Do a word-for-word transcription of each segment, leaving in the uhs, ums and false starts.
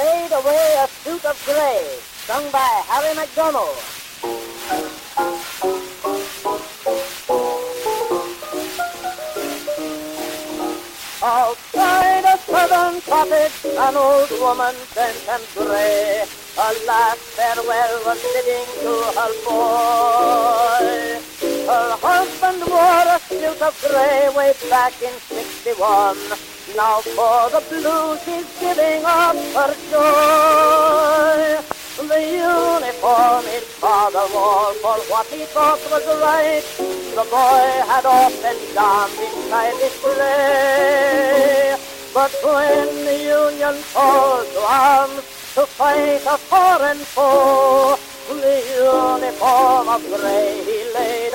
laid away a suit of gray, sung by Harry MacDonald. Outside a southern cottage, an old woman bent and gray, a last farewell was bidding to her boy. Her husband wore a suit of gray way back in sixty-one. Now for the blues he's giving up her joy. The uniform his father wore for what he thought was right, the boy had often donned inside his gray. But when the Union called to arms to fight a foreign foe, the uniform of gray he laid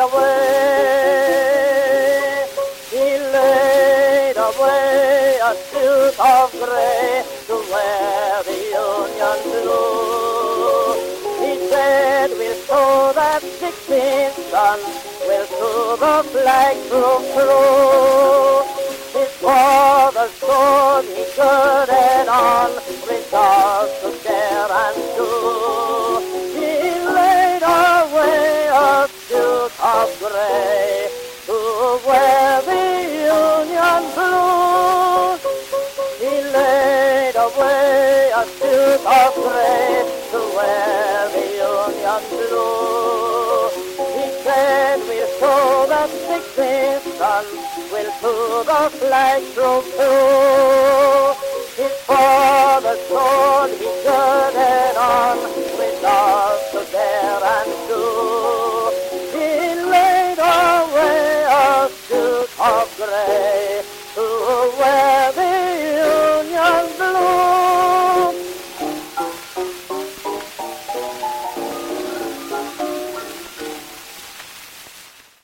away. He laid away a suit of gray to wear the Union blue. He said, we'll show that sixteenth sun, we'll through the flag through through. His father's sword he girded on, resolved to dare and do. He laid away a suit of gray to wear the Union blue. He laid away a suit of gray to wear the Union blue. He said, we'll show the sixteenth sun, we'll to the flag through through. His father